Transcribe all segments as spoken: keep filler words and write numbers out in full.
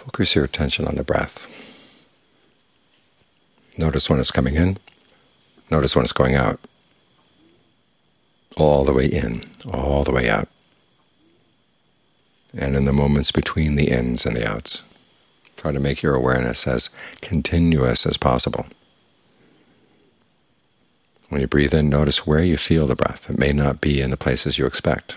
Focus your attention on the breath. Notice when it's coming in. Notice when it's going out. All the way in, all the way out. And in the moments between the ins and the outs, try to make your awareness as continuous as possible. When you breathe in, notice where you feel the breath. It may not be in the places you expect.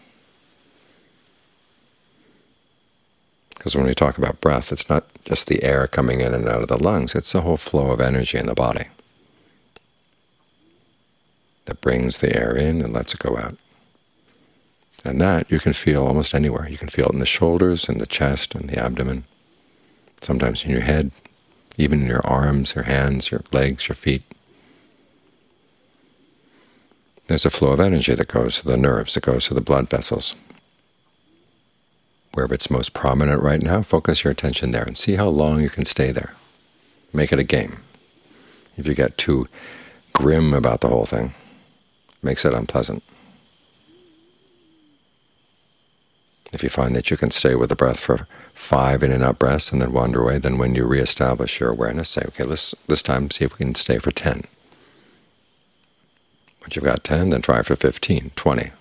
Because when we talk about breath, it's not just the air coming in and out of the lungs, it's the whole flow of energy in the body that brings the air in and lets it go out. And that you can feel almost anywhere. You can feel it in the shoulders, in the chest, in the abdomen, sometimes in your head, even in your arms, your hands, your legs, your feet. There's a flow of energy that goes to the nerves, that goes to the blood vessels. Wherever it's most prominent right now, focus your attention there and see how long you can stay there. Make it a game. If you get too grim about the whole thing, it makes it unpleasant. If you find that you can stay with the breath for five in and out breaths and then wander away, then when you reestablish your awareness, say, okay, let's this time see if we can stay for ten. Once you've got ten, then try for fifteen, twenty.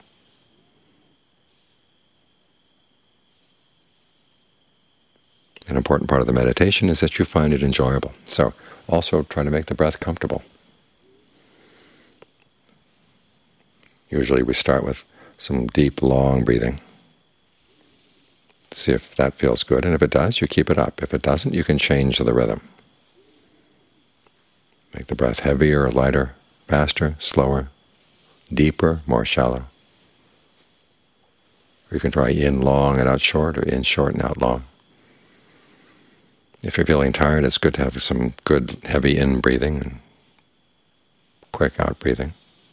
An important part of the meditation is that you find it enjoyable. So also try to make the breath comfortable. Usually we start with some deep, long breathing. See if that feels good, and if it does, you keep it up. If it doesn't, you can change the rhythm. Make the breath heavier or lighter, faster, slower, deeper, more shallow. Or you can try in long and out short, or in short and out long. If you're feeling tired, it's good to have some good heavy in-breathing and quick out-breathing.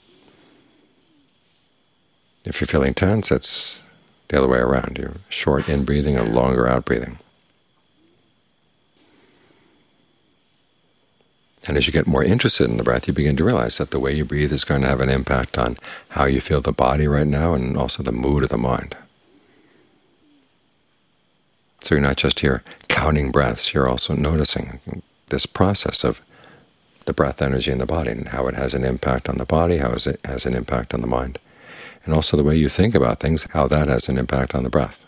If you're feeling tense, it's the other way around. You're short in-breathing and longer out-breathing. And as you get more interested in the breath, you begin to realize that the way you breathe is going to have an impact on how you feel the body right now and also the mood of the mind. So you're not just here counting breaths, you're also noticing this process of the breath energy in the body and how it has an impact on the body, how it has an impact on the mind, and also the way you think about things, how that has an impact on the breath.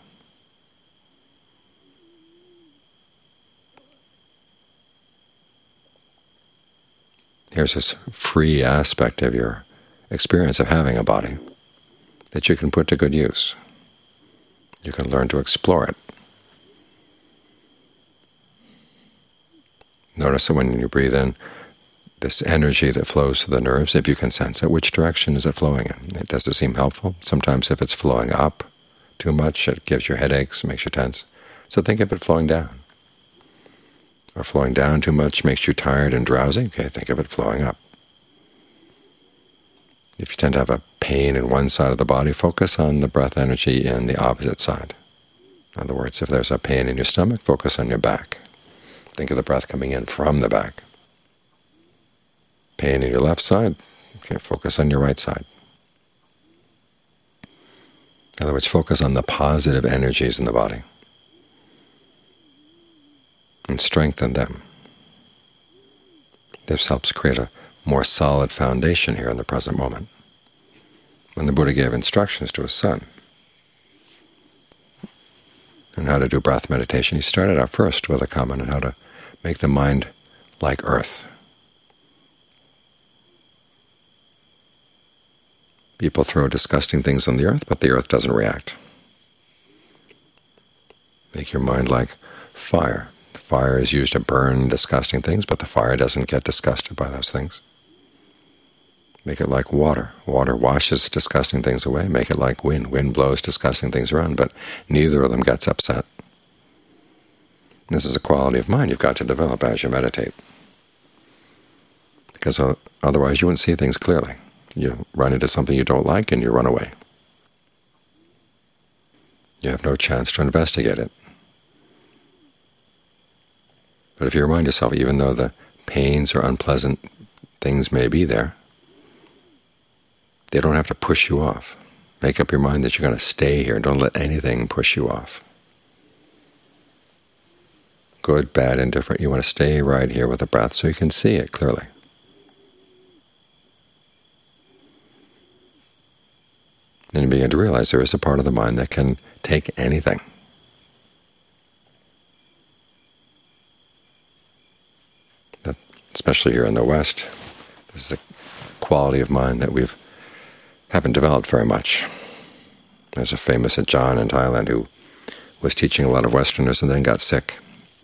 Here's this free aspect of your experience of having a body that you can put to good use. You can learn to explore it. Notice that when you breathe in, this energy that flows to the nerves, if you can sense it, which direction is it flowing in? Does it seem helpful? Sometimes if it's flowing up too much, it gives you headaches, makes you tense. So think of it flowing down. Or flowing down too much makes you tired and drowsy. Okay, think of it flowing up. If you tend to have a pain in one side of the body, focus on the breath energy in the opposite side. In other words, if there's a pain in your stomach, focus on your back. Think of the breath coming in from the back. Pain in your left side, okay, focus on your right side. In other words, focus on the positive energies in the body and strengthen them. This helps create a more solid foundation here in the present moment. When the Buddha gave instructions to his son on how to do breath meditation, he started out first with a comment on how to make the mind like earth. People throw disgusting things on the earth, but the earth doesn't react. Make your mind like fire. The fire is used to burn disgusting things, but the fire doesn't get disgusted by those things. Make it like water. Water washes disgusting things away. Make it like wind. Wind blows disgusting things around, but neither of them gets upset. This is a quality of mind you've got to develop as you meditate, because otherwise you wouldn't see things clearly. You run into something you don't like and you run away. You have no chance to investigate it. But if you remind yourself, even though the pains or unpleasant things may be there, they don't have to push you off. Make up your mind that you're going to stay here. Don't let anything push you off. good, bad, indifferent. You want to stay right here with the breath so you can see it clearly. And you begin to realize there is a part of the mind that can take anything. That, especially here in the West, this is a quality of mind that we've haven't developed very much. There's a famous Ajahn in Thailand who was teaching a lot of Westerners and then got sick.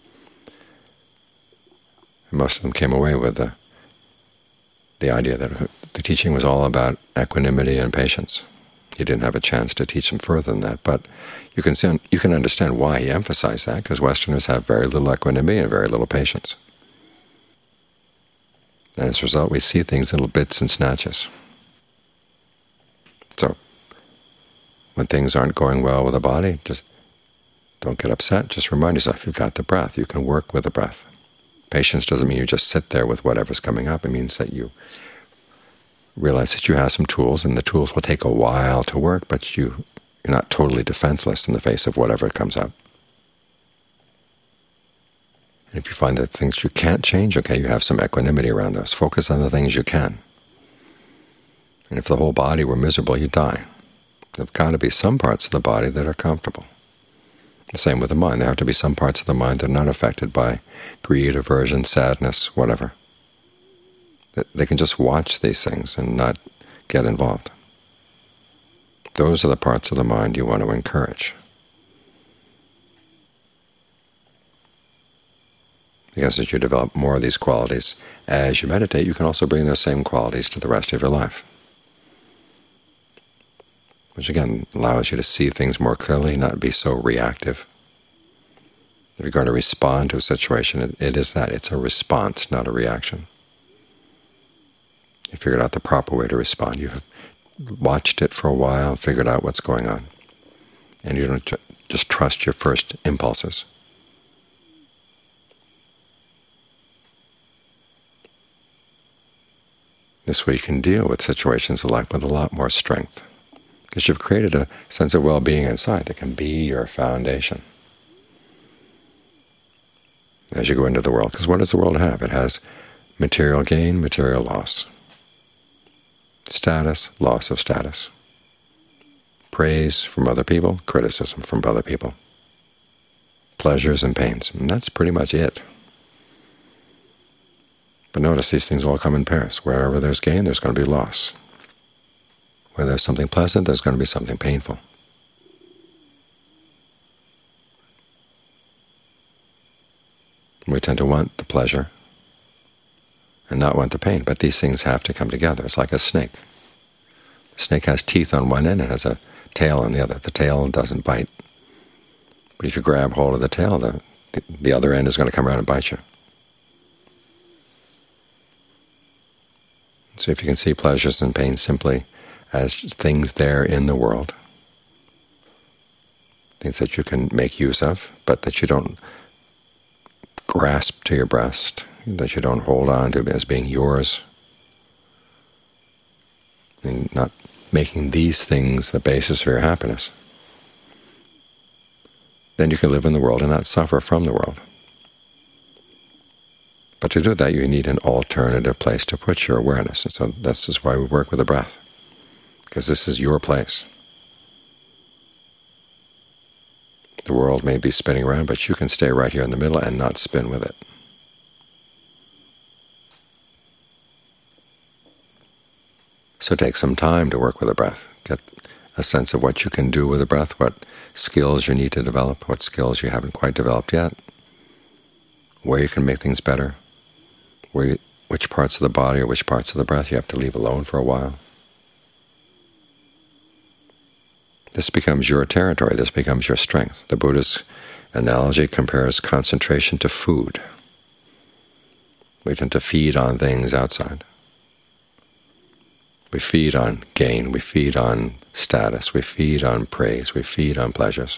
And most of them came away with the, the idea that the teaching was all about equanimity and patience. He didn't have a chance to teach them further than that, but you can see, you can understand why he emphasized that, because Westerners have very little equanimity and very little patience. And as a result, we see things in little bits and snatches. So when things aren't going well with the body, just don't get upset. Just remind yourself you've got the breath. You can work with the breath. Patience doesn't mean you just sit there with whatever's coming up. It means that you realize that you have some tools, and the tools will take a while to work, but you, you're not totally defenseless in the face of whatever comes up. And if you find that things you can't change, okay, you have some equanimity around those. Focus on the things you can. And if the whole body were miserable, you'd die. There have got to be some parts of the body that are comfortable. The same with the mind. There have to be some parts of the mind that are not affected by greed, aversion, sadness, whatever. They can just watch these things and not get involved. Those are the parts of the mind you want to encourage. Because as you develop more of these qualities as you meditate, you can also bring those same qualities to the rest of your life, which again allows you to see things more clearly, not be so reactive. If you're going to respond to a situation, it, it is that. It's a response, not a reaction. You figured out the proper way to respond. You've watched it for a while, figured out what's going on, and you don't ju just trust your first impulses. This way you can deal with situations of life with a lot more strength, because you've created a sense of well-being inside that can be your foundation as you go into the world. Because what does the world have? It has material gain, material loss. Status, loss of status. Praise from other people, criticism from other people. Pleasures and pains. And that's pretty much it. But notice these things all come in pairs. Wherever there's gain, there's going to be loss. Where there's something pleasant, there's going to be something painful. We tend to want the pleasure and not want the pain, but these things have to come together. It's like a snake. The snake has teeth on one end and has a tail on the other. The tail doesn't bite. But if you grab hold of the tail, the, the other end is going to come around and bite you. So if you can see pleasures and pains simply as things there in the world, things that you can make use of, but that you don't grasp to your breast, that you don't hold on to as being yours, and not making these things the basis for your happiness, then you can live in the world and not suffer from the world. But to do that, you need an alternative place to put your awareness. And so this is why we work with the breath, because this is your place. The world may be spinning around, but you can stay right here in the middle and not spin with it. So take some time to work with the breath. Get a sense of what you can do with the breath, what skills you need to develop, what skills you haven't quite developed yet, where you can make things better, where you, which parts of the body or which parts of the breath you have to leave alone for a while. This becomes your territory. This becomes your strength. The Buddha's analogy compares concentration to food. We tend to feed on things outside. We feed on gain. We feed on status. We feed on praise. We feed on pleasures.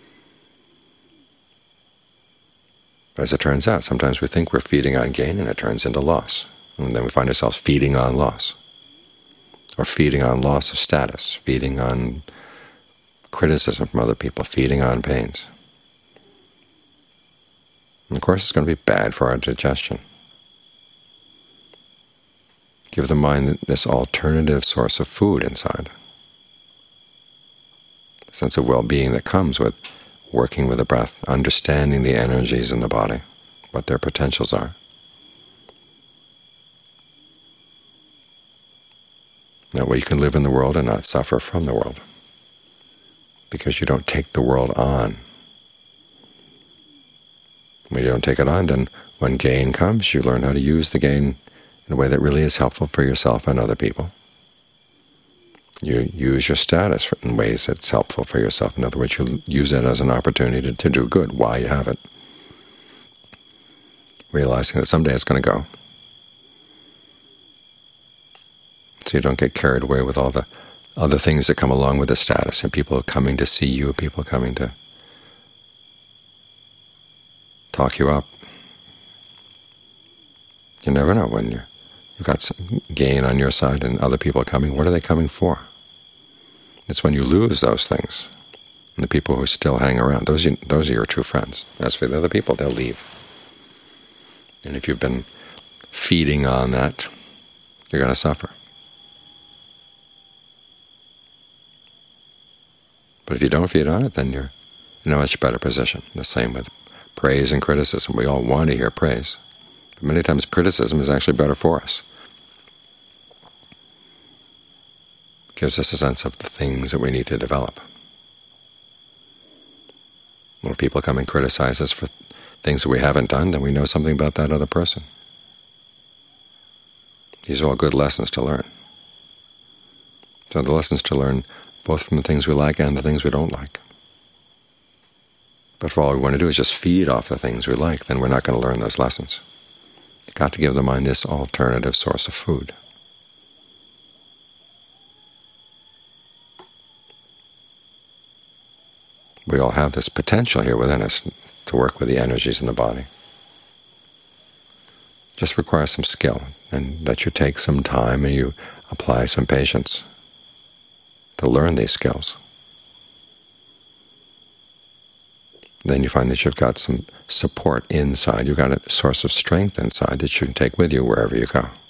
As it turns out, sometimes we think we're feeding on gain, and it turns into loss. And then we find ourselves feeding on loss, or feeding on loss of status, feeding on criticism from other people, feeding on pains. And of course, it's going to be bad for our digestion. Give the mind this alternative source of food inside. The sense of well-being that comes with working with the breath, understanding the energies in the body, what their potentials are. That way you can live in the world and not suffer from the world, because you don't take the world on. When you don't take it on, then when gain comes, you learn how to use the gain in a way that really is helpful for yourself and other people. You use your status in ways that's helpful for yourself. In other words, you use it as an opportunity to, to do good while you have it, realizing that someday it's going to go. So you don't get carried away with all the other things that come along with the status, and people coming to see you, people coming to talk you up. You never know when you're, you've got some gain on your side and other people are coming. What are they coming for? It's when you lose those things, and the people who still hang around, those are, those are your true friends. As for the other people, they'll leave. And if you've been feeding on that, you're going to suffer. But if you don't feed on it, then you're in a much better position. The same with praise and criticism. We all want to hear praise. But many times criticism is actually better for us. It gives us a sense of the things that we need to develop. When people come and criticize us for things that we haven't done, then we know something about that other person. These are all good lessons to learn. So the lessons to learn both from the things we like and the things we don't like. But if all we want to do is just feed off the things we like, then we're not going to learn those lessons. You've got to give the mind this alternative source of food. We all have this potential here within us to work with the energies in the body. Just requires some skill, and that you take some time and you apply some patience to learn these skills. Then you find that you've got some support inside. You've got a source of strength inside that you can take with you wherever you go.